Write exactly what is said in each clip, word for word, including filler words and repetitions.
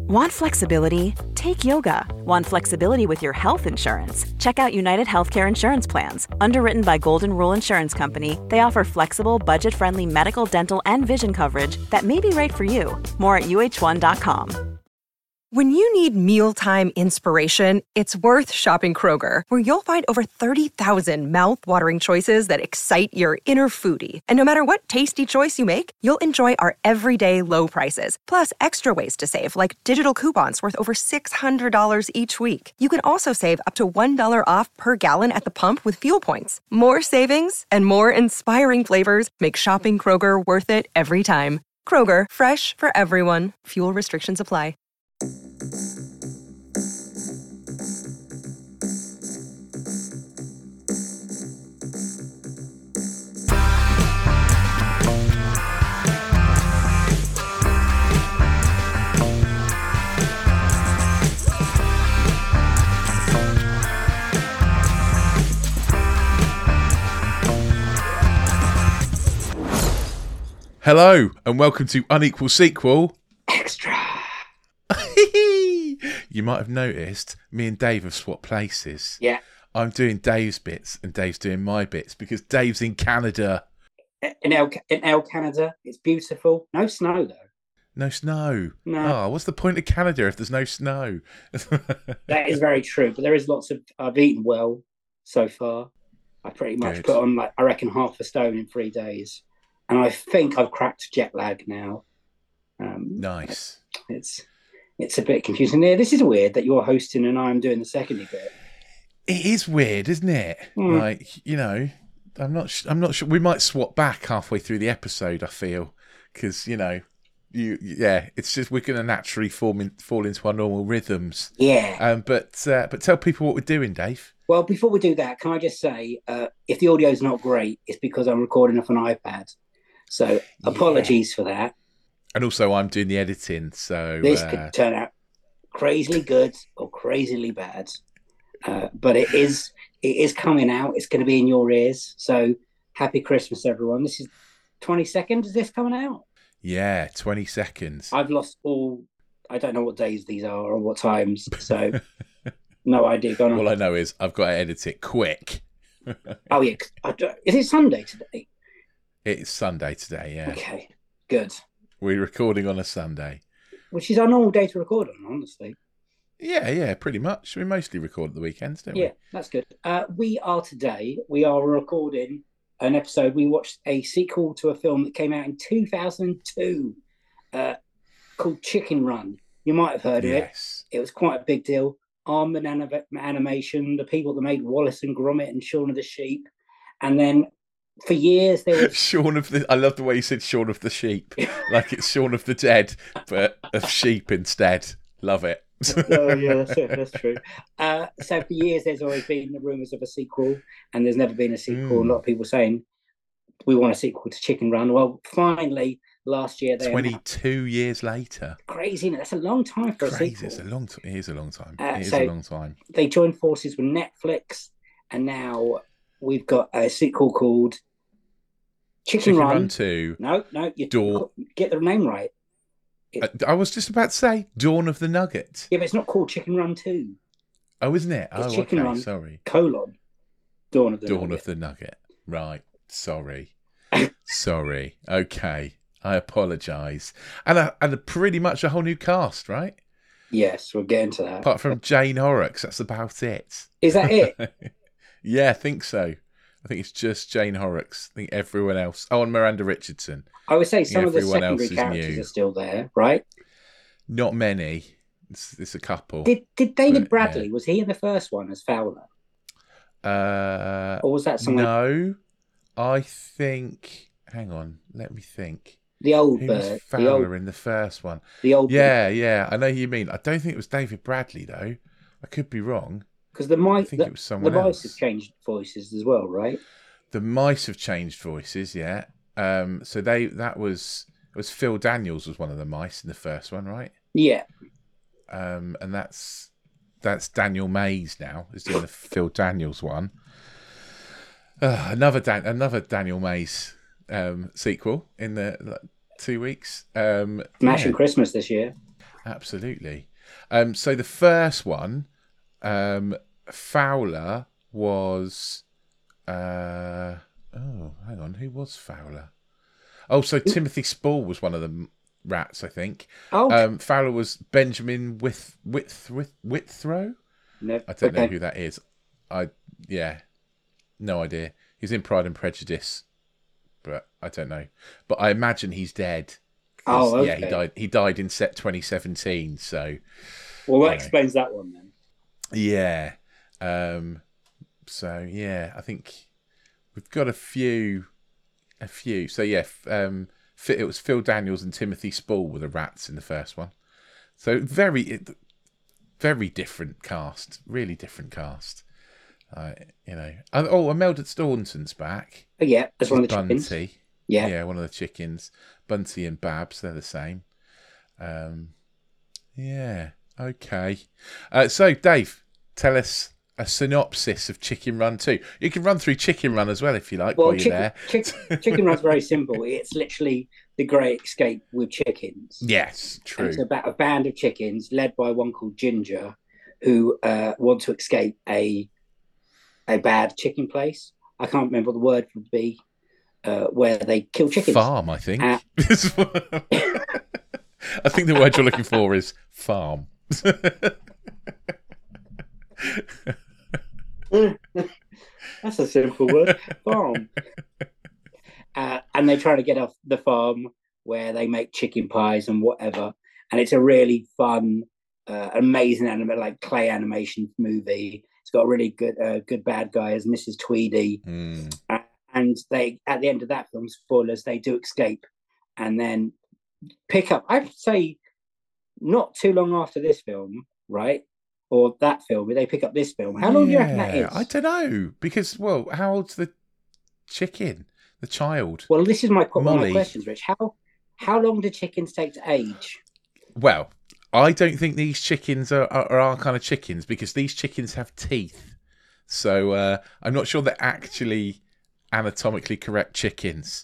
Want flexibility? Take yoga. Want flexibility with your health insurance? Check out United Healthcare Insurance Plans. Underwritten by Golden Rule Insurance Company, they offer flexible, budget-friendly medical, dental, and vision coverage that may be right for you. More at U H one dot com. When you need mealtime inspiration, it's worth shopping Kroger, where you'll find over thirty thousand mouth-watering choices that excite your inner foodie. And no matter what tasty choice you make, you'll enjoy our everyday low prices, plus extra ways to save, like digital coupons worth over six hundred dollars each week. You can also save up to one dollar off per gallon at the pump with fuel points. More savings and more inspiring flavors make shopping Kroger worth it every time. Kroger, fresh for everyone. Fuel restrictions apply. Hello and welcome to Unequal Sequel Extra. You might have noticed me and Dave have swapped places. Yeah. I'm doing Dave's bits and Dave's doing my bits because Dave's in Canada. In El, in El Canada, it's beautiful. No snow though. No snow. No. Oh, what's the point of Canada if there's no snow? That is very true, but there is lots of. I've eaten well so far. I pretty much Good. put on like I reckon half a stone in three days, and I think I've cracked jet lag now. Um, Nice. It's it's a bit confusing. Yeah, this is weird that you're hosting and I'm doing the secondary bit. It is weird, isn't it? Mm. Like, you know, I'm not. Sh- I'm not sure. We might swap back halfway through the episode. I feel because you know, you yeah, it's just we're going to naturally form in, fall into our normal rhythms. Yeah. Um, but uh, but tell people what we're doing, Dave. Well, before we do that, can I just say, uh, if the audio is not great, it's because I'm recording off an iPad. So apologies yeah. for that. And also, I'm doing the editing, so this uh... could turn out crazily good or crazily bad. Uh, but it is it is coming out. It's going to be in your ears. So happy Christmas, everyone. This is twenty-second. Is this coming out? Yeah, twenty seconds. I've lost all. I don't know what days these are or what times. So no idea. Go on. All I know is I've got to edit it quick. Oh yeah. I don't, is it Sunday today? It's Sunday today. Yeah. Okay. Good. We're recording on a Sunday, which is our normal day to record on, honestly. Yeah, yeah, pretty much. We mostly record at the weekends, don't we? Yeah, that's good. Uh, we are today, we are recording an episode. We watched a sequel to a film that came out in two thousand two uh, called Chicken Run. You might have heard of yes. it. It was quite a big deal. Armand Animation, the people that made Wallace and Gromit and Shaun of the Sheep. And then for years there was... Shaun of the... I love the way you said Shaun of the Sheep. Like it's Shaun of the Dead, but of sheep instead. Love it. Oh yeah, that's, that's true. Uh, so for years, there's always been the rumours of a sequel, and there's never been a sequel. Mm. A lot of people saying we want a sequel to Chicken Run. Well, finally, last year, they twenty-two years later. Crazy, that's a long time for Crazy. a sequel. It's a long. T- it is a long time. Uh, it is so a long time. They joined forces with Netflix, and now we've got a sequel called Chicken, Chicken Run. Run Two. No, no, you Door. Get the name right. It, I was just about to say Dawn of the Nugget. Yeah, but it's not called Chicken Run two. Oh, isn't it? It's oh, Chicken okay. Run, sorry. Colon. Dawn of the Dawn Nugget. of the Nugget. Right. Sorry. sorry. Okay. I apologise. And a, and a pretty much a whole new cast, right? Yes, we'll get into that. Apart from Jane Horrocks, that's about it. Is that it? Yeah, I think so. I think it's just Jane Horrocks. I think everyone else. Oh, and Miranda Richardson. I would say some of the Everyone secondary else is characters new. are still there, right? Not many. It's, it's a couple. Did Did David But, Bradley, yeah. was he in the first one as Fowler? Uh, Or was that someone? No, I think. Hang on, let me think. The old Who bird. was The Fowler old, in the first one? the old Yeah, yeah, I know who you mean. I don't think it was David Bradley though. I could be wrong. Because the I mice, think the, it was someone the mice else. have changed voices as well, right? The mice have changed voices, yeah. Um, so they that was it was Phil Daniels was one of the mice in the first one, right? Yeah. Um, and that's that's Daniel Mays now is doing the Phil Daniels one. Uh, another Dan- another Daniel Mays um, sequel in the like, two weeks. Um, Smashing yeah. Christmas this year. absolutely. Um, so the first one, um, Fowler was. Uh, oh, hang on, who was Fowler? Oh, so Timothy Spall was one of the rats, I think. Oh, Um, Fowler was Benjamin With With With Withrow. no, I don't okay. know who that is. I yeah, no idea. He's in Pride and Prejudice, but I don't know. But I imagine he's dead. 'Cause, Oh, okay. yeah, he died. He died in set twenty seventeen. So Well, that you know. explains that one then. Yeah. Um, so yeah, I think we've got a few, a few. So yeah, um, it was Phil Daniels and Timothy Spall were the rats in the first one. So very, very different cast. Really different cast. Uh, you know. And, oh, Imelda Staunton's back. Oh, yeah, that's one of the Bunty. chickens. Yeah. yeah, one of the chickens. Bunty and Babs, they're the same. Um, yeah. Okay. Uh, so Dave, tell us a synopsis of Chicken Run two. You can run through Chicken Run as well if you like Well, while you're chicken, there. chick, chicken Run's very simple. It's literally the Great Escape with chickens. Yes, true. And it's about a band of chickens led by one called Ginger, who uh, want to escape a a bad chicken place. I can't remember what the word would be, uh, where they kill chickens. Farm, I think. Uh, I think the word you're looking for is farm. That's a simple word. Farm. Uh, and they're trying to get off the farm where they make chicken pies and whatever. And it's a really fun, uh, amazing anime, like clay animation movie. It's got a really good, uh, good bad guy as Missus Tweedy. Mm. Uh, and they, at the end of that film, spoilers, they do escape and then pick up. I'd say not too long after this film, right? Or that film, they pick up this film. How long yeah, do you reckon that is? I don't know. Because, well, how old's the chicken? The child? Well, this is my, one of my Molly. questions, Rich. How how long do chickens take to age? Well, I don't think these chickens are, are, are our kind of chickens because these chickens have teeth. So uh, I'm not sure they're actually anatomically correct chickens.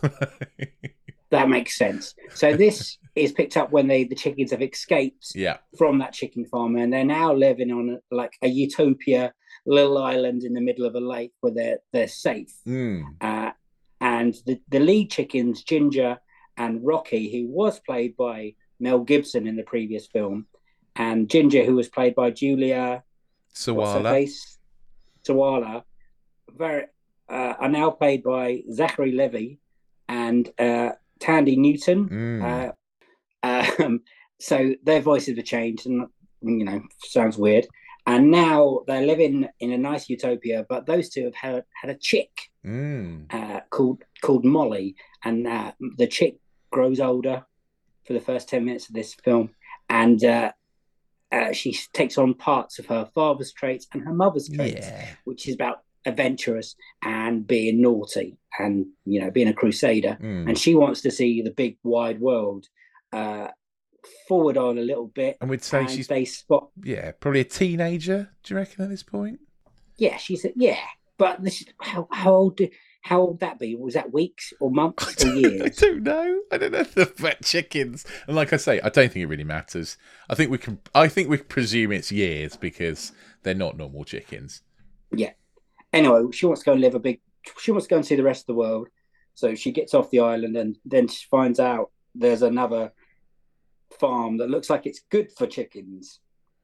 That makes sense. So this is picked up when they the chickens have escaped yeah. from that chicken farm, and they're now living on like a utopia little island in the middle of a lake where they're they're safe. Mm. Uh, and the, the lead chickens, Ginger and Rocky, who was played by Mel Gibson in the previous film, and Ginger, who was played by Julia Sawala. Sawala, very uh, are now played by Zachary Levi and uh, Tandy Newton. Mm. Uh, um, so their voices were changed, and you know, sounds weird. And now they're living in a nice utopia, but those two have had, had a chick mm. uh, called called Molly, and uh, the chick grows older for the first ten minutes of this film, and uh, uh, she takes on parts of her father's traits and her mother's traits, yeah. which is about adventurous and being naughty and, you know, being a crusader. Mm. And she wants to see the big wide world. Uh, forward on a little bit, and we'd say and she's they spot yeah probably a teenager. Do you reckon at this point? Yeah, she's a, yeah, but this is how how old how old that be? Was that weeks or months or years? I don't know. I don't know the vet chickens. And like I say, I don't think it really matters. I think we can. I think we presume it's years because they're not normal chickens. Yeah. Anyway, she wants to go and live a big. She wants to go and see the rest of the world. So she gets off the island, and then she finds out there's another farm that looks like it's good for chickens.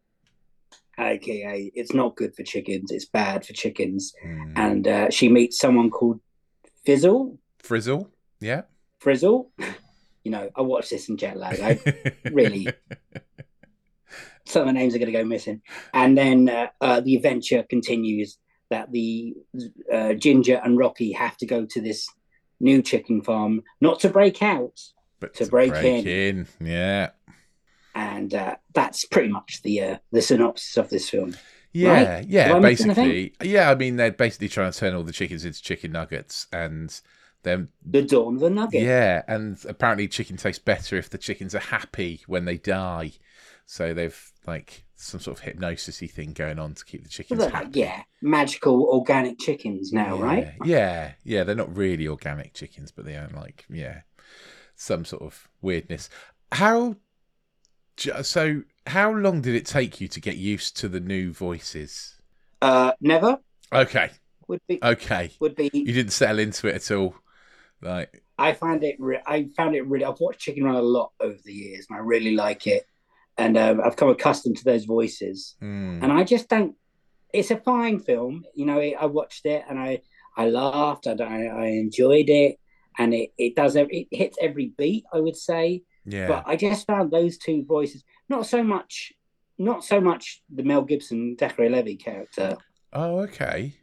A K A, it's not good for chickens. It's bad for chickens. Mm. And uh, she meets someone called Fizzle. Frizzle, yeah. Frizzle. You know, I watched this in jet lag. I really. Some of the names are going to go missing. And then uh, uh, the adventure continues that the uh, Ginger and Rocky have to go to this new chicken farm, not to break out, but to, to break, break in. in. Yeah. And uh, that's pretty much the uh, the synopsis of this film. Yeah, right? yeah, I basically. Yeah, I mean, they're basically trying to turn all the chickens into chicken nuggets, and then the dawn of the nugget. Yeah, and apparently chicken tastes better if the chickens are happy when they die. So they've like some sort of hypnosis-y thing going on to keep the chickens Well, happy. like, yeah, magical organic chickens now, yeah, right? Yeah, yeah, they're not really organic chickens, but they are like, yeah, some sort of weirdness. How J- So, how long did it take you to get used to the new voices? Uh, never Okay, would be okay. would be. You didn't settle into it at all, like. I find it. Re- I found it really. I've watched Chicken Run a lot over the years, and I really like it. And um, I've come accustomed to those voices, Mm. and I just don't. It's a fine film, you know. I watched it and I I laughed. I I enjoyed it, and it it does it hits every beat, I would say. Yeah. But I just found those two voices not so much, not so much the Mel Gibson Zachary Levi character. Oh, okay.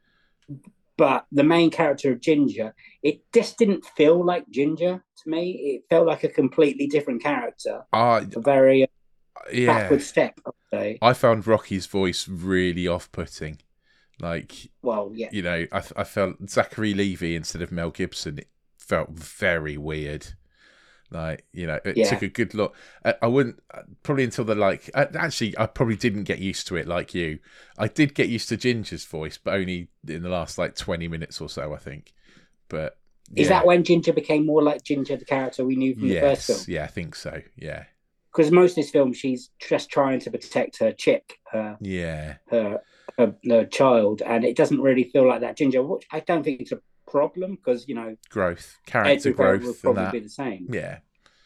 But the main character of Ginger, it just didn't feel like Ginger to me. It felt like a completely different character. Uh, a very yeah. backward step, I'd say. I found Rocky's voice really off-putting. Like, well, yeah. You know, I I felt Zachary Levi instead of Mel Gibson. It felt very weird. Like, you know, it yeah. took a good look. I, I wouldn't probably until the like. Actually, I probably didn't get used to it like you. I did get used to Ginger's voice, but only in the last like twenty minutes or so, I think. But yeah. Is that when Ginger became more like Ginger, the character we knew from yes, the first film? Yeah, I think so. Yeah. Because most of this film, she's just trying to protect her chick, her yeah, her, her, her child, and it doesn't really feel like that. Ginger, which I don't think it's a problem because you know growth, character growth, will probably and that. be the same. Yeah,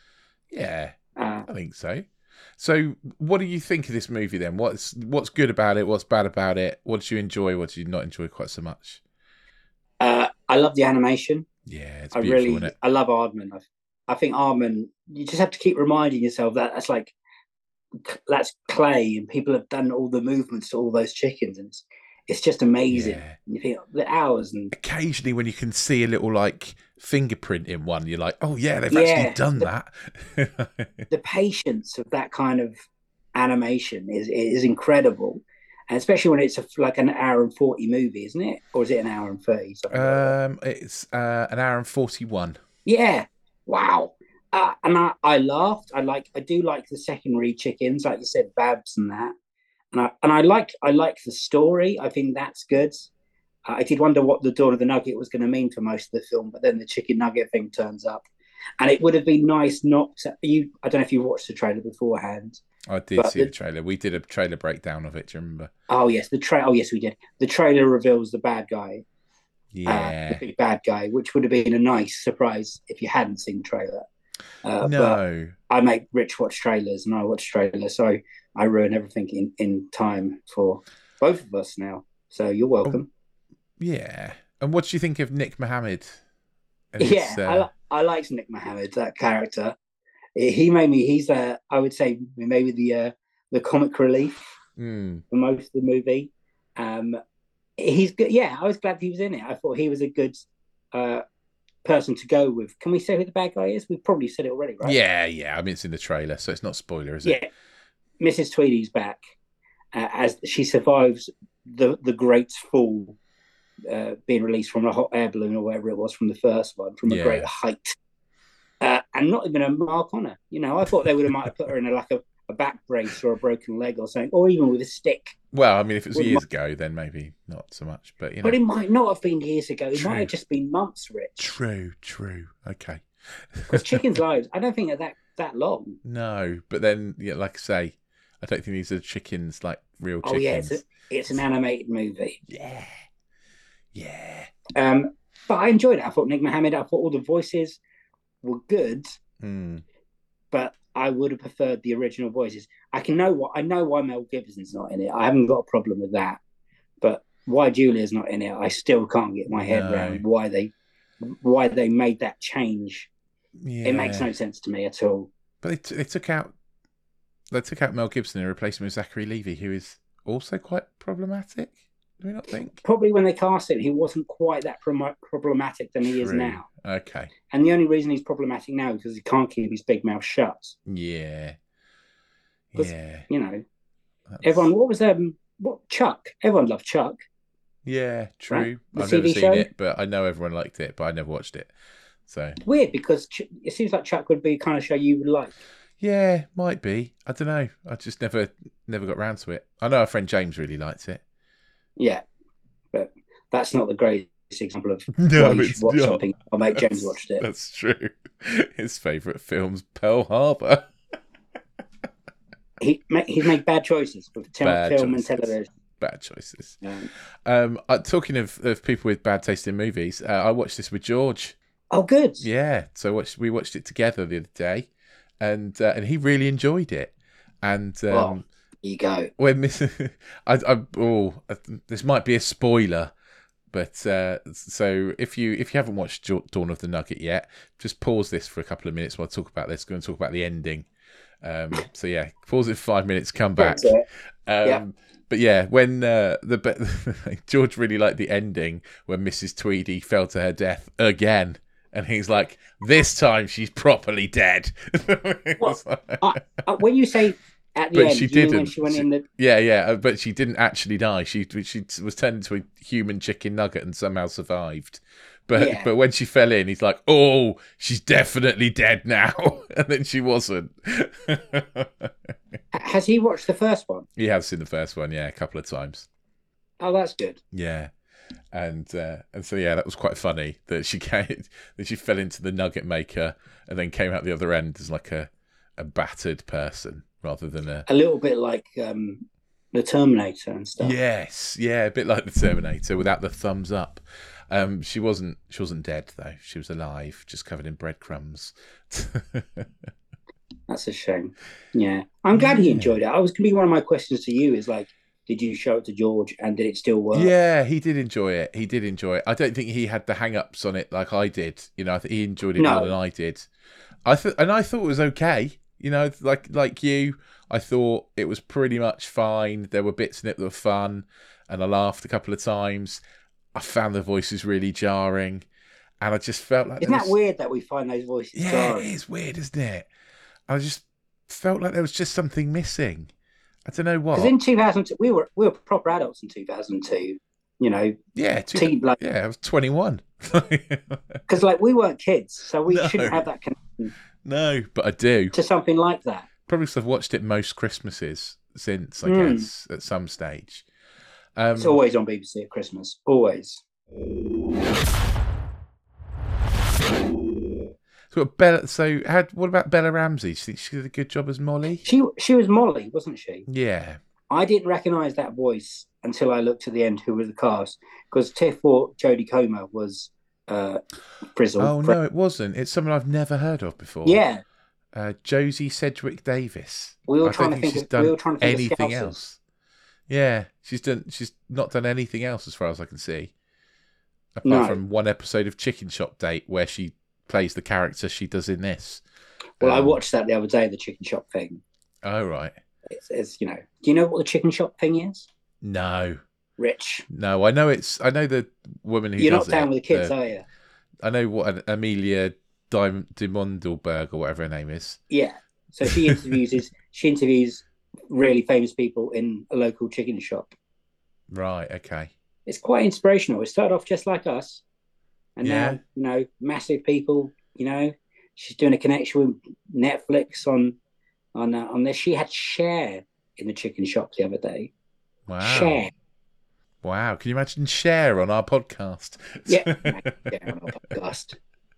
yeah, uh, I think so. So, what do you think of this movie then? What's what's good about it? What's bad about it? What did you enjoy? What did you not enjoy quite so much? Uh, I love the animation. Yeah, it's I beautiful, really, isn't it? I love Aardman. I, I think Aardman. You just have to keep reminding yourself that that's like that's clay, and people have done all the movements to all those chickens, and it's, it's just amazing. Yeah. You think the hours and occasionally when you can see a little like fingerprint in one, you're like, oh yeah, they've Yeah, actually done the- that. the patience of that kind of animation is is incredible, and especially when it's a, like an hour and forty movie, isn't it? Or is it an hour and thirty? Something like that? um, it's uh, an hour and forty-one. Yeah, wow. Uh, and I, I laughed. I like. I do like the secondary chickens, like you said, Babs and that. And I and I like. I like the story. I think that's good. Uh, I did wonder what the Dawn of the Nugget was going to mean for most of the film, but then the chicken nugget thing turns up, and it would have been nice not to. You. I don't know if you watched the trailer beforehand. I did But see the- the trailer. We did a trailer breakdown of it. Do you remember? Oh yes, the tra- Oh yes, we did. The trailer reveals the bad guy, uh, Yeah. the big bad guy, which would have been a nice surprise if you hadn't seen the trailer. Uh, But no. I make Rich watch trailers, and I watch trailers, so I ruin everything in, in time for both of us now. So you're welcome. Yeah. And what do you think of Nick Mohammed? And his, yeah, uh, I, li- I liked Nick Mohammed, that character. He made me. He's uh, I would say maybe the uh, the comic relief mm, for most of the movie. Um, he's good. Yeah, I was glad he was in it. I thought he was a good uh, person to go with. Can we say who the bad guy is? We've probably said it already, right? yeah, yeah. I mean, it's in the trailer, so it's not spoiler, is it? Yeah. Missus Tweedy's back uh, as she survives the the Great Fall, uh, being released from a hot air balloon or whatever it was from the first one, from a Yeah. great height, uh, and not even a mark on her. You know, I thought they would have might have put her in a, like a, a back brace or a broken leg or something, or even with a stick. Well, I mean, if it was Well, years ago, then maybe not so much. But you know, But it might not have been years ago. It True. might have just been months, Rich. true, true. Okay. Because chickens' lives, I don't think are that that long. No, but then, yeah, like I say, I don't think these are chickens like real Oh yeah, chickens. it's a, it's an animated movie. Yeah, yeah. Um, but I enjoyed it. I thought Nick Mohammed. I thought all the voices were good, Mm. but I would have preferred the original voices. I can know what I know why Mel Gibson's not in it. I haven't got a problem with that. But why Julia's not in it, I still can't get my head No. around why they why they made that change. Yeah. It makes no sense to me at all. But they, t- they took out they took out Mel Gibson and replaced him with Zachary Levi, who is also quite problematic. Do we not think? Probably when they cast him, he wasn't quite that prom- problematic than he is True. now. Okay. And the only reason he's problematic now is because he can't keep his big mouth shut. Yeah. 'Cause- Yeah. You know, That's- everyone. What was um what Chuck? Everyone loved Chuck. Yeah, true. Right? The I've T V never seen show? it, but I know everyone liked it, but I never watched it. So Weird because Ch- it seems like Chuck would be the kind of show you would like. yeah, might be. I don't know. I just never never got round to it. I know our friend James really liked it. Yeah, but that's not the greatest example of No, why you it's should watch not. something. I'll make James That's- watched it. That's true. His favourite film's Pearl Harbor. he he's made bad choices with te- Bad film and choices. television. Bad choices. Um, Um, uh, talking of, of people with bad taste in movies, uh, I watched this with George. oh, good. Yeah, so watched, we watched it together the other day, and uh, and he really enjoyed it. And um, Well, there you go. when Miss, I, I oh, this might be a spoiler, but uh, so if you if you haven't watched Dawn of the Nugget yet, just pause this for a couple of minutes while I talk about this. Go and talk about the ending. Um, so yeah, pause it for five minutes, come back. That's it. Um, Yeah. But yeah, when uh, the George really liked the ending when Missus Tweedy fell to her death again, and he's like, "This time she's properly dead." Well, I, I, when you say at the But end, she you mean when didn't. she went She- in the Yeah, yeah, uh, but she didn't actually die. She she was turned into a human chicken nugget and somehow survived. But Yeah. but when she fell in, he's like, "Oh, she's definitely dead now," and then she wasn't. has he watched the first one? He has seen the first one, yeah, a couple of times. Oh, that's good. Yeah, and uh, and so yeah, that was quite funny that she came, that she fell into the nugget maker and then came out the other end as like a a battered person rather than a A little bit like um, the Terminator and stuff. yes, yeah, a bit like the Terminator without the thumbs up. Um, she wasn't she wasn't dead though; she was alive, just covered in breadcrumbs. That's a shame. Yeah, I'm glad he Yeah. enjoyed it. I was going to be one of my questions to you is like, did you show it to George and did it still work? Yeah, he did enjoy it. He did enjoy it. I don't think he had the hang-ups on it like I did. You know, I think he enjoyed it No. more than I did. I thought, and I thought it was okay. You know, like like you, I thought it was pretty much fine. There were bits in it that were fun, and I laughed a couple of times. I found the voices really jarring, and I just felt like Isn't there that was- weird that we find those voices Yeah, jarring? it is weird, isn't it? I just felt like there was just something missing. I don't know what. Because in two thousand two, we were we were proper adults in two thousand two. You know, Yeah, two, teen, like yeah, I was twenty-one. because like we weren't kids, so we No. shouldn't have that connection No, but I do. to something like that. Probably because I've watched it most Christmases since, I Mm. guess, at some stage. Um, It's always on B B C at Christmas, always. so, what Bella, so how, what about Bella Ramsey? She, she did a good job as Molly? She she was Molly, wasn't she? Yeah. I didn't recognise that voice until I looked at the end who was the cast because Tiff thought Jodie Comer was uh, Frizzle. Oh, no, it wasn't. It's someone I've never heard of before. Yeah, Uh, Josie Sedgwick Davis. we were I trying don't to think think. she's Of, done we were trying to think anything of Scousers. else. Yeah, she's done. She's not done anything else as far as I can see, apart No. from one episode of Chicken Shop Date where she plays the character she does in this. Well, I Um, watched that the other day, the chicken shop thing. Oh right. It's, it's you know, do you know what the chicken shop thing is? No, Rich, no. I know it's. I know the woman who you're does not down it, with the kids, the- are you? I know what an Amelia Dim- Dimondelberg or whatever her name is. Yeah. So she interviews she interviews really famous people in a local chicken shop. Right. Okay. It's quite inspirational. It started off just like us, and Yeah. now you know, massive people. You know, she's doing a connection with Netflix on on uh, on this. She had Cher in the chicken shop the other day. Wow. Cher, Wow. Can you imagine Cher on our podcast? yeah, yeah, on our podcast.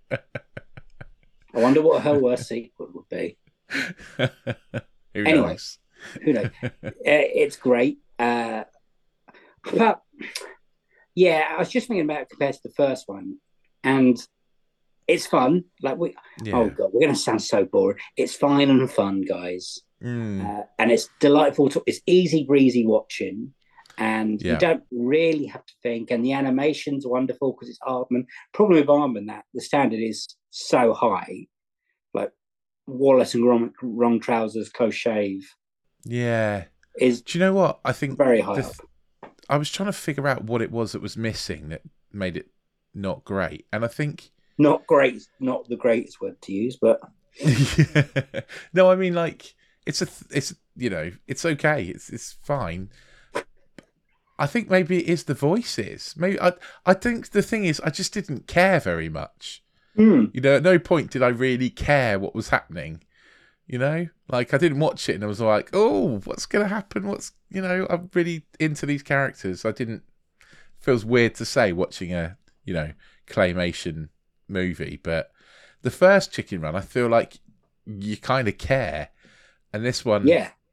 I wonder what her worst sequel would be. Who Anyway. knows? Who knows? Uh, it's great. Uh, but yeah, I was just thinking about it compared to the first one, and it's fun. Like we, Yeah. oh god, we're going to sound so boring. It's fine and fun, guys, Mm. uh, and it's delightful. To, it's easy breezy watching, and Yeah. you don't really have to think. And the animation's wonderful because it's Aardman. Problem with Aardman that the standard is so high, like Wallace and wrong, wrong trousers, close shave Yeah. is Do you know what? I think very high the up. th- I was trying to figure out what it was that was missing that made it not great. And I think Not great, not the greatest word to use, but no, I mean like it's a th- it's you know, it's okay. It's it's fine. I think maybe it is the voices. Maybe I I think the thing is I just didn't care very much. mm, You know, at no point did I really care what was happening. You know, like I didn't watch it and I was like, oh, what's going to happen? What's, you know, I'm really into these characters. I didn't, feels weird to say watching a, you know, claymation movie, but the first Chicken Run, I feel like you kind of care. And this one, yeah,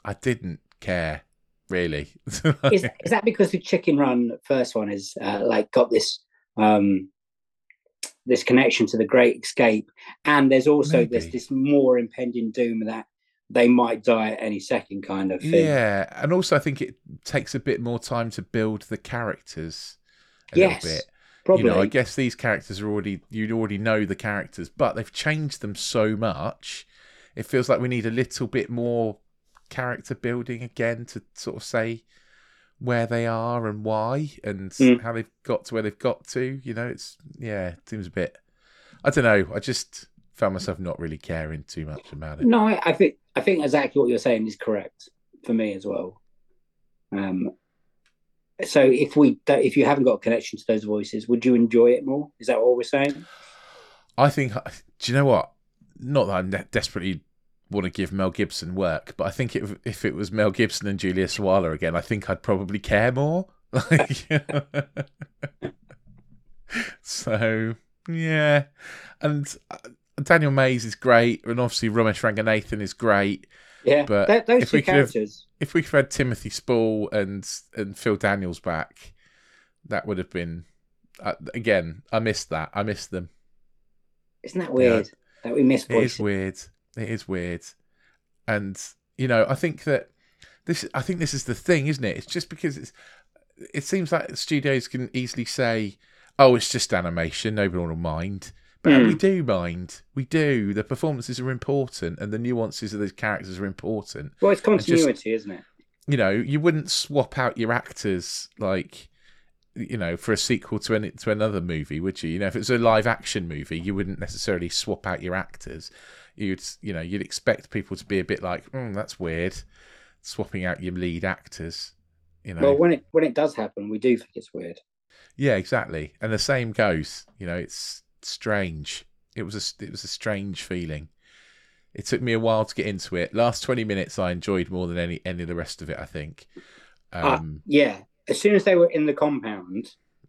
I didn't care really. Is is that because the Chicken Run first one is uh, like got this um this connection to the Great Escape, and there's also Maybe. this this more impending doom that they might die at any second kind of thing. Yeah, and also I think it takes a bit more time to build the characters a yes, little bit. probably. You know, I guess these characters are already you'd already know the characters, but they've changed them so much. It feels like we need a little bit more character building again to sort of say where they are and why and Mm. how they've got to where they've got to. You know, it's yeah, it seems a bit. I don't know. I just found myself not really caring too much about it. No, I, I think I think exactly what you're saying is correct for me as well. Um, so if we don't- if you haven't got a connection to those voices, would you enjoy it more? Is that what we're saying? I think. Do you know what? Not that I ne- desperately want to give Mel Gibson work, but I think it, if it was Mel Gibson and Julia Sawalha again, I think I'd probably care more. Like, so yeah, and uh, Daniel Mays is great, and obviously Ramesh Ranganathan is great. Yeah, But Th- those if two we could have- characters. If we could have had Timothy Spall and and Phil Daniels back, that would have been. Uh, again, I missed that. I missed them. Isn't that weird that we miss It voices? is weird. It is weird, and you know, I think that this. I think this is the thing, isn't it? It's just because it's. It seems like studios can easily say, "Oh, it's just animation. Nobody will mind," but Mm. we do mind. We do. The performances are important, and the nuances of those characters are important. Well, it's just- continuity, isn't it? You know, you wouldn't swap out your actors like. You know, for a sequel to any, to another movie, would you? You know, if it was a live action movie, you wouldn't necessarily swap out your actors. You'd, you know, you'd expect people to be a bit like, mm, "That's weird," swapping out your lead actors. You know, Well, when it when it does happen, we do think it's weird. yeah, exactly. And the same goes. You know, it's strange. It was a it was a strange feeling. It took me a while to get into it. Last twenty minutes, I enjoyed more than any any of the rest of it. I think. Ah, Um, yeah, as soon as they were in the compound,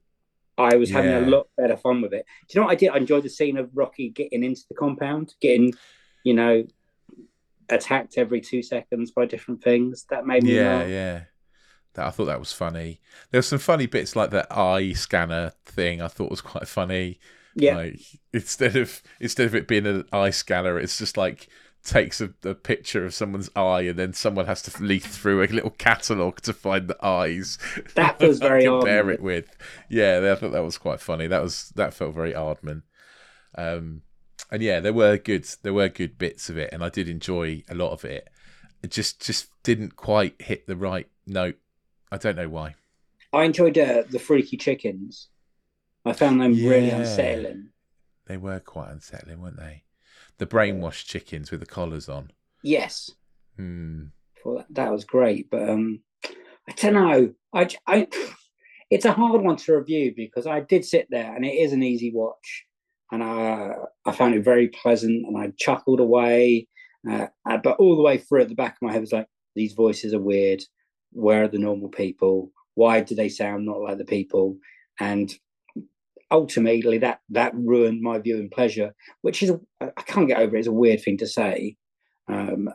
I was having a Yeah. lot better fun with it. Do you know what I did? I enjoyed the scene of Rocky getting into the compound, getting, you know, attacked every two seconds by different things. That made me Yeah, laugh. yeah. That I thought that was funny. There were some funny bits like that eye scanner thing. I thought was quite funny. Yeah, Like instead of instead of it being an eye scanner, it's just like takes a, a picture of someone's eye, and then someone has to leaf through a little catalogue to find the eyes. That feels very compare Aardman. it with. Yeah, I thought that was quite funny. That was that felt very Aardman. Um, and yeah, there were good there were good bits of it, and I did enjoy a lot of it. It just just didn't quite hit the right note. I don't know why. I enjoyed uh, the freaky chickens. I found them really Yeah. unsettling. They were quite unsettling, weren't they? The brainwashed chickens with the collars on. Yes, Hmm. well, that, that was great, but um, I don't know. I, I, it's a hard one to review because I did sit there, and it is an easy watch, and I, I found it very pleasant, and I chuckled away. Uh, uh, but all the way through, at the back of my head was like, these voices are weird. Where are the normal people? Why do they sound not like the people? And ultimately, that that ruined my viewing pleasure, which is I can't get over it. It's a weird thing to say. Um,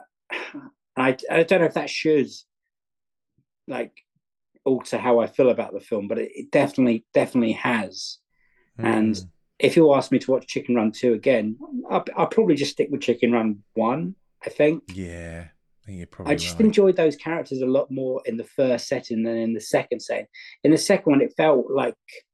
I I don't know if that should like alter how I feel about the film, but it, it definitely definitely has. And Hmm. if you ask me to watch Chicken Run two again, I'll, I'll probably just stick with Chicken Run one. I think. Yeah, I think you're probably I just right. enjoyed those characters a lot more in the first setting than in the second setting. In the second one, it felt like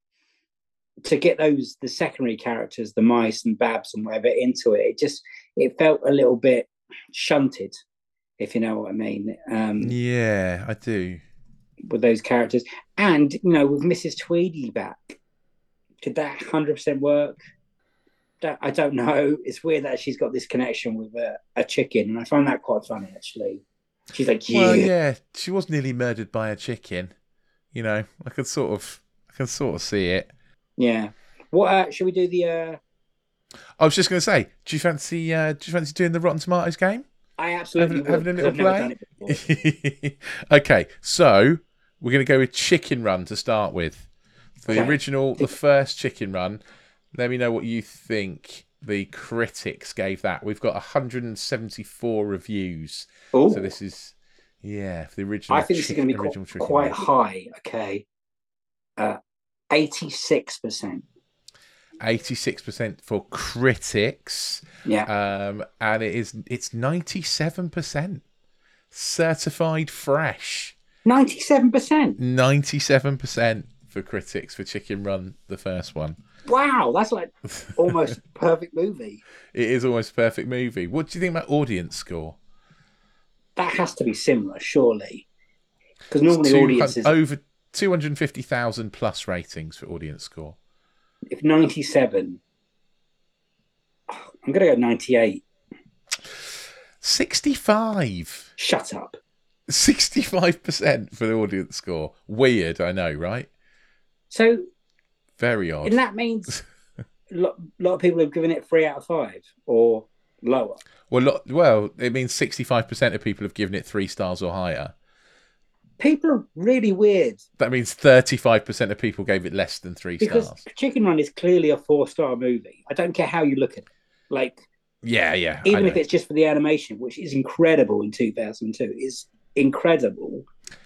to get those the secondary characters, the mice and Babs and whatever, into it, it just it felt a little bit shunted, if you know what I mean. Um, Yeah, I do. with those characters, and you know, with Missus Tweedy back, did that one hundred percent work? Don't- I don't know. It's weird that she's got this connection with a, a chicken, and I find that quite funny actually. She's like, yeah, Well, yeah, she was nearly murdered by a chicken. You know, I could sort of, I can sort of see it. yeah. What uh, should we do? The uh, I was just going to say, do you fancy, uh, do you fancy doing the Rotten Tomatoes game? I absolutely Having- would, having a 'cause little I've never done it before. Okay, so we're going to go with Chicken Run to start with. The Okay. original, the first Chicken Run. Let me know what you think the critics gave that. We've got one hundred seventy-four reviews. Ooh. So this is, Yeah, for the original. I think this is going to be original qu- quite high. Okay, uh, eighty-six percent. eighty-six percent for critics. Yeah, um, and it is it's ninety-seven percent certified fresh. ninety-seven percent. ninety-seven percent for critics for Chicken Run, the first one. Wow, that's like almost perfect movie. It is almost a perfect movie. What do you think about audience score? That has to be similar, surely, because normally audiences over two hundred fifty thousand plus ratings for audience score. If ninety-seven, I'm going to go ninety-eight. sixty-five. Shut up. sixty-five percent for the audience score. Weird, I know, right? So, very odd. And that means a lot, lot of people have given it three out of five or lower. Well, lot, well, it means sixty-five percent of people have given it three stars or higher. People are really weird. That means thirty-five percent of people gave it less than three because stars. Because Chicken Run is clearly a four-star movie. I don't care how you look at it. Like, yeah, yeah. Even if it's just for the animation, which is incredible in two thousand two, is incredible.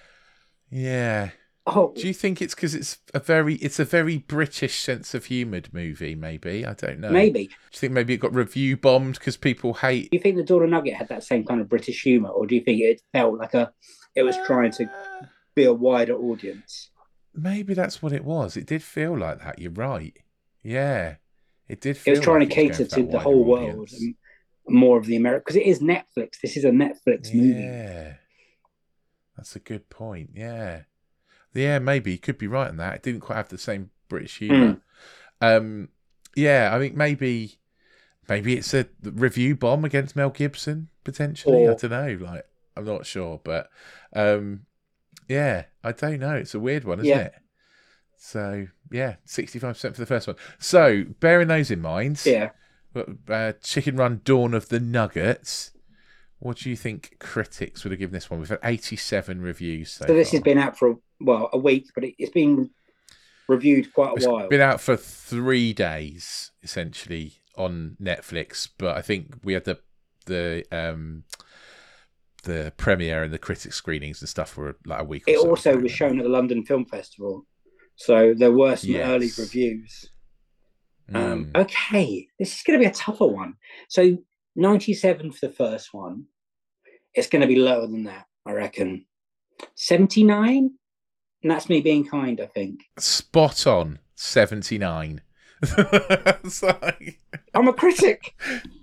Yeah. Oh, do you think it's because it's a very it's a very British sense of humour movie? Maybe, I don't know. Maybe. Do you think maybe it got review bombed because people hate? Do you think the Dawn of Nugget had that same kind of British humour, or do you think it felt like a it was trying to be a wider audience? Maybe that's what it was. It did feel like that. You're right. Yeah, it did. Feel it was trying like to cater to the whole audience. world and more of the American, because it is Netflix. This is a Netflix movie. Yeah, that's a good point. Yeah. Yeah, maybe you could be right on that. It didn't quite have the same British humour. Mm. Um, yeah, I think maybe maybe it's a review bomb against Mel Gibson potentially. Or, I don't know. Like, I'm not sure, but um, yeah, I don't know. It's a weird one, isn't yeah. it? So yeah, sixty-five percent for the first one. So bearing those in mind, yeah, uh, Chicken Run: Dawn of the Nuggets. What do you think critics would have given this one? We've had eighty-seven reviews so, so this far. has been out for, well, a week, but it, it's been reviewed quite a it's while. It's been out for three days, essentially, on Netflix. But I think we had the the um, the premiere and the critic screenings and stuff for like a week or it so. It also was shown at the London Film Festival. So there were some yes. early reviews. Mm. Um, okay, this is going to be a tougher one. So ninety-seven for the first one. It's going to be lower than that, I reckon. seventy-nine? And that's me being kind, I think. Spot on. seventy-nine. like... I'm a critic.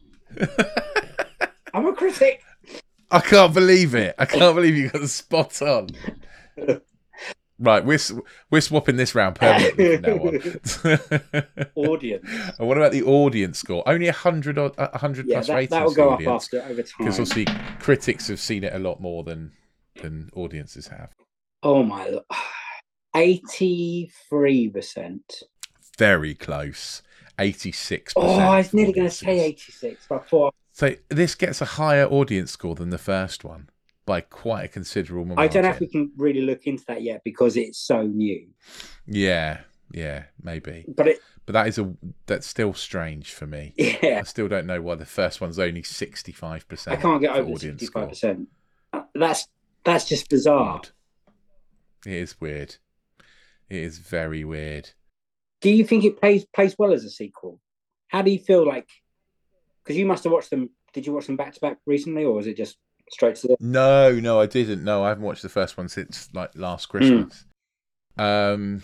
I'm a critic. I can't believe it. I can't believe you got the spot on. Right, we're we're swapping this round permanently from now on. Audience. And what about the audience score? Only a hundred or a hundred yeah, plus that, ratings. That will go up audience, after over time. Because obviously critics have seen it a lot more than than audiences have. Oh my lord, eighty-three percent. Very close. Eighty-six percent. Oh, I was nearly going to say eighty-six, but I thought. So this gets a higher audience score than the first one. By quite a considerable margin. I don't know if we can really look into that yet because it's so new. Yeah, yeah, maybe. But it, but that is a that's still strange for me. Yeah, I still don't know why the first one's only sixty-five percent. I can't get over sixty-five percent. That's that's just bizarre. Odd. It is weird. It is very weird. Do you think it plays plays well as a sequel? How do you feel like? Because you must have watched them. Did you watch them back to back recently, or was it just? Straight to the... No, no, I didn't. No, I haven't watched the first one since like last Christmas. Mm. Um,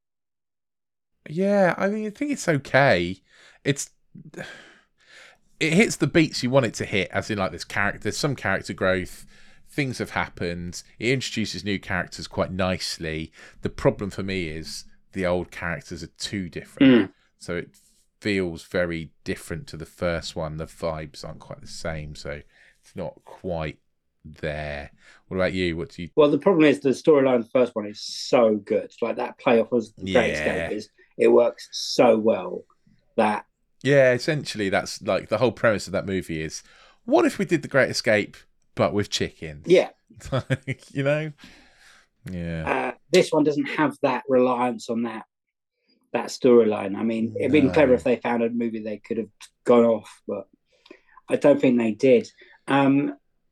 yeah, I mean, I think it's okay. It's it hits the beats you want it to hit, as in like this character. There's some character growth. Things have happened. It introduces new characters quite nicely. The problem for me is the old characters are too different, mm. so it feels very different to the first one. The vibes aren't quite the same, so. It's not quite there. What about you? What do you? Well, the problem is the storyline of the first one is so good. Like that playoff was the Great Escape is it works so well that yeah, essentially that's like the whole premise of that movie is what if we did the Great Escape but with chickens? Yeah, you know. Yeah. Uh, this one doesn't have that reliance on that that storyline. I mean, it'd been no. clever if they found a movie they could have gone off, but I don't think they did. Um,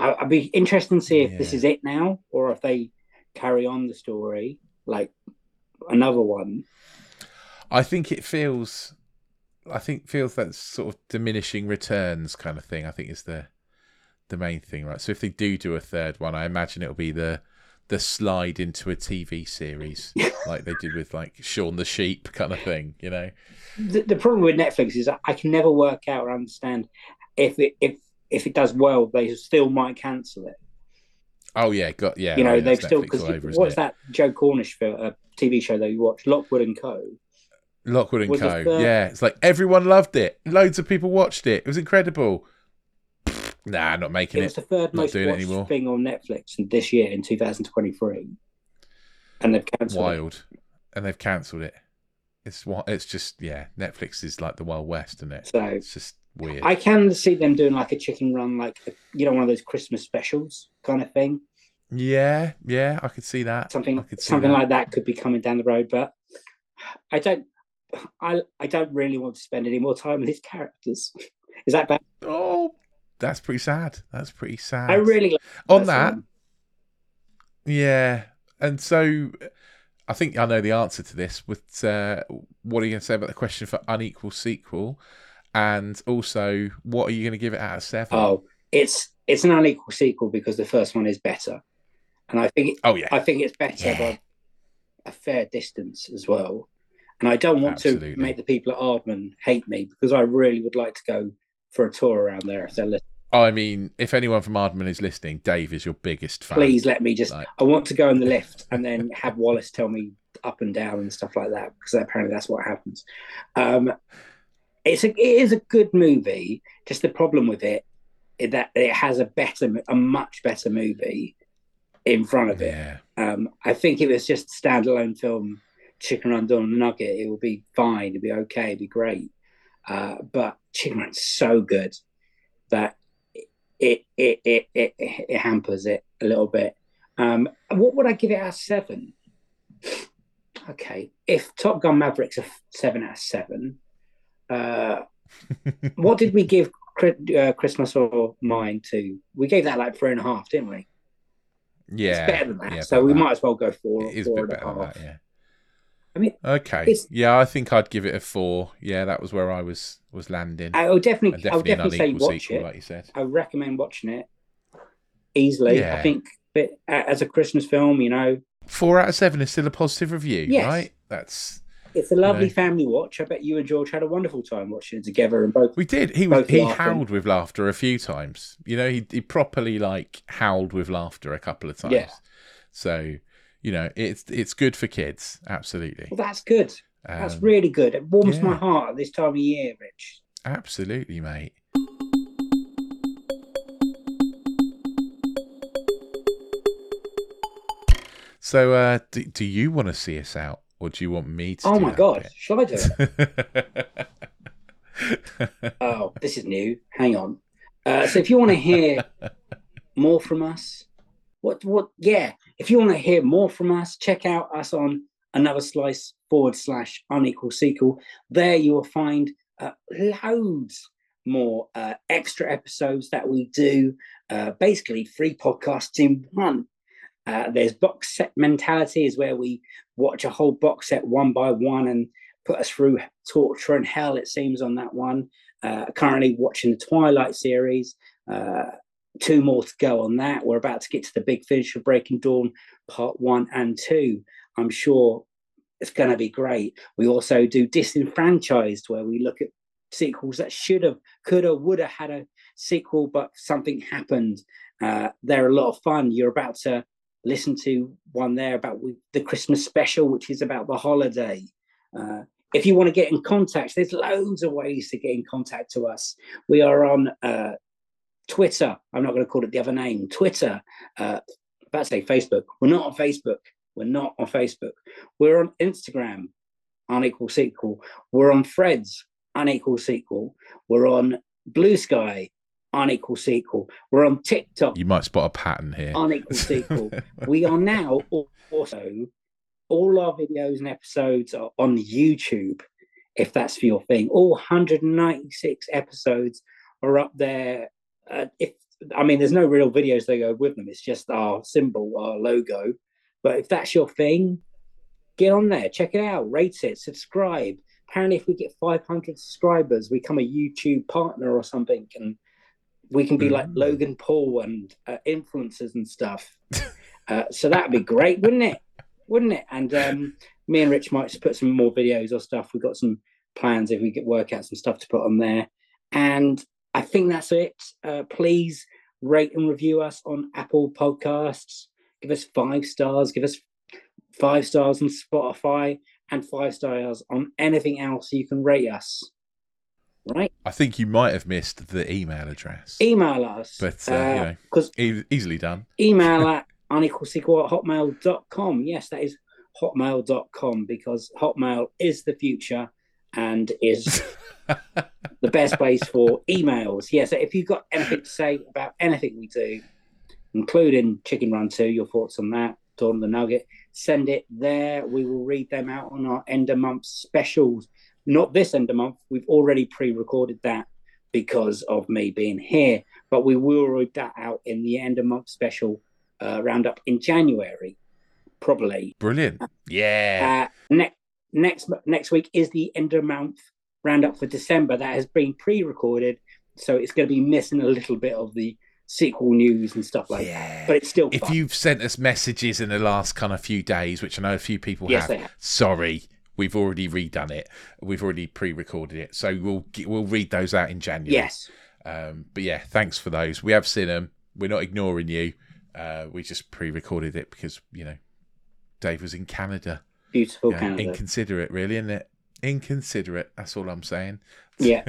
I, I'd be interested to see if Yeah. this is it now, or if they carry on the story like another one. I think it feels, I think feels that sort of diminishing returns kind of thing. I think is the the main thing, right? So if they do do a third one, I imagine it'll be the the slide into a T V series like they did with like Shaun the Sheep kind of thing, you know. The, the problem with Netflix is I can never work out or understand if it if if it does well, they still might cancel it. Oh yeah, got yeah. You know, oh, yeah, they've it's still Netflix because all over, isn't what's it? that Joe Cornish film, uh, T V show that you watch, Lockwood and Co. Lockwood and Was the Co. third- Yeah, it's like everyone loved it. Loads of people watched it. It was incredible. Nah, not making It it. was the third Not most doing it watched anymore. thing on Netflix this year in two thousand twenty-three, and they've cancelled it. Wild, and they've cancelled it. It's what it's just yeah. Netflix is like the Wild West, isn't it? So It's just weird. I can see them doing like a chicken run, like you know, one of those Christmas specials kind of thing. Yeah, yeah, I could see that. I Something, could see something that. like that could be coming down the road, but I don't, I, I don't really want to spend any more time with these characters. Is that bad? Oh, that's pretty sad. That's pretty sad. I really like on that that. film. Yeah, and so I think I know the answer to this. With uh, what are you going to say about the question for unequal sequel, and also what are you going to give it out of seven? Oh, it's it's an unequal sequel because the first one is better, and I think it, Oh yeah, I think it's better Yeah. by a fair distance as well. And I don't want Absolutely. to make the people at Aardman hate me because I really would like to go for a tour around there if they're listening. I mean, if anyone from Aardman is listening, Dave is your biggest fan. Please let me just. Like- I want to go in the lift and then have Wallace tell me up and down and stuff like that because apparently that's what happens. Um, it's a it is a good movie. Just the problem with it is that it has a better, a much better movie in front of it. Yeah, Um, I think if it's just a standalone film, Chicken Run Dawn Nugget, it will be fine. It'll be okay. It'll be great. Uh, but Chicken Run's so good that it it, it it it hampers it a little bit. Um, what would I give it out of seven? Okay, if Top Gun Maverick's a seven out of seven, uh, what did we give uh, Christmas or Mine to? We gave that like three and a half, didn't we? yeah. It's better than that, yeah, so about we that. might as well go four. It is a four bit and a better half. than that, yeah. I mean, Okay. It's- Yeah, I think I'd give it a four. Yeah, that was where I was was landing. I would definitely, And I would definitely definitely an say unequal watch sequel, it. like you said. I would recommend watching it easily. Yeah. I think, but as a Christmas film, you know, Four out of seven is still a positive review, Yes. right? That's it's a lovely know. family watch. I bet you and George had a wonderful time watching it together, and both. we did. He was Both he laughing. howled with laughter a few times. You know, he he properly like howled with laughter a couple of times. Yeah. So, you know, it's it's good for kids, absolutely. Well, that's good. That's Um, really good. It warms my yeah. heart at this time of year, Rich. Absolutely, mate. So, uh, do, do you want to see us out, or do you want me to? Oh do my that god, bit? shall I do it? Oh, this is new. Hang on. Uh, so if you want to hear more from us, what what yeah, if you want to hear more from us, check out us on Another Slice forward slash unequal sequel. There you will find uh, loads more uh, extra episodes that we do. Uh, basically, three podcasts in one. Uh, there's box set mentality, is where we watch a whole box set one by one and put us through torture and hell, it seems, on that one. Uh, currently watching the Twilight series. Uh, two more to go on that. We're about to get to the big finish of Breaking Dawn, part one and two. I'm sure it's going to be great. We also do Disenfranchised, where we look at sequels that should have, could have, would have had a sequel, but something happened. Uh, they're a lot of fun. You're about to listen to one there about the Christmas special, which is about the holiday. Uh, if you want to get in contact, there's loads of ways to get in contact to us. We are on uh, Twitter. I'm not going to call it the other name. Twitter. Uh, about to say Facebook. We're not on Facebook. We're not on Facebook. We're on Instagram, unequal sequel. We're on Threads, unequal sequel. We're on Blue Sky, unequal sequel. We're on TikTok, You might spot a pattern here. unequal sequel. We are now also, all our videos and episodes are on YouTube, if that's for your thing. All one hundred ninety-six episodes are up there. Uh, if I mean, there's no real videos that go with them. It's just our symbol, our logo. But if that's your thing, get on there, check it out, rate it, subscribe. Apparently, if we get five hundred subscribers, we become a YouTube partner or something, and we can be like Mm. Logan Paul and uh, influencers and stuff. uh, so that'd be great, wouldn't it? Wouldn't it? And um, me and Rich might just put some more videos or stuff. We've got some plans if we could work out some stuff to put on there. And I think that's it. Uh, please rate and review us on Apple Podcasts. Give us five stars. Give us five stars on Spotify and five stars on anything else you can rate us. Right? I think you might have missed the email address. Email us. But, uh, uh, you know, because e- easily done. email at unequal sequel at hotmail dot com. Yes, that is hotmail dot com, because Hotmail is the future and is the best place for emails. Yeah, so if you've got anything to say about anything we do, including Chicken Run two, your thoughts on that, Dawn of the Nugget, send it there. We will read them out on our end of month specials. Not this end of month. We've already pre-recorded that because of me being here, but we will read that out in the end of month special uh, roundup in January, probably. Brilliant. Yeah. Uh, ne- next next week is the end of month roundup for December. That has been pre-recorded, so it's going to be missing a little bit of the sequel news and stuff like Yeah. that. But it's still If fun. you've sent us messages in the last kind of few days, which I know a few people Yes, have, they have. sorry, we've already redone it. We've already pre-recorded it, so we'll get, we'll read those out in January. Yes. Um, but yeah, thanks for those. We have seen them. We're not ignoring you. Uh, we just pre-recorded it because, you know, Dave was in Canada. Beautiful Yeah, Canada. inconsiderate, really, isn't it? Inconsiderate. That's all I'm saying. Yeah.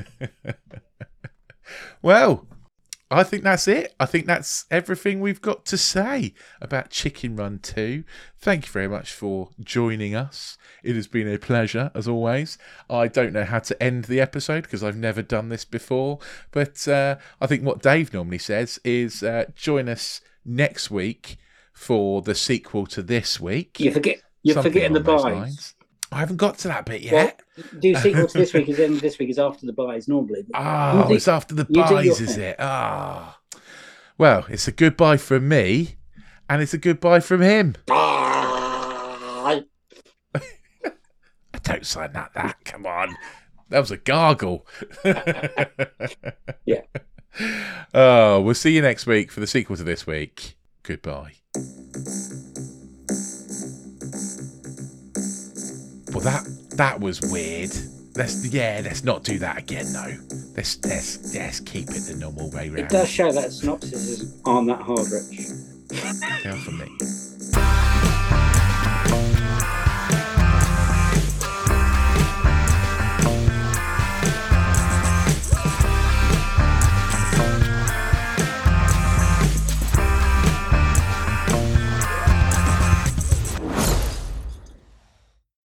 Well, I think that's it. I think that's everything we've got to say about Chicken Run two. Thank you very much for joining us. It has been a pleasure, as always. I don't know how to end the episode because I've never done this before. But uh, I think what Dave normally says is uh, join us next week for the sequel to this week. You forget. You're Something forgetting the along those buys. lines. I haven't got to that bit Well, yet. do sequel to this week, is then this week is after the buys normally. Oh, You do- it's after the you do buys, your is thing. it? Ah. Well, it's a goodbye from me, and it's a goodbye from him. Ah, Don't sign that, that. Come on. That was a gargle. yeah. Oh, we'll see you next week for the sequel to this week. Goodbye. Well, that that was weird. Let's yeah, let's not do that again, though. Let's let's let's keep it the normal way round. It does show that synopsises aren't that hard, Rich. Tell for me.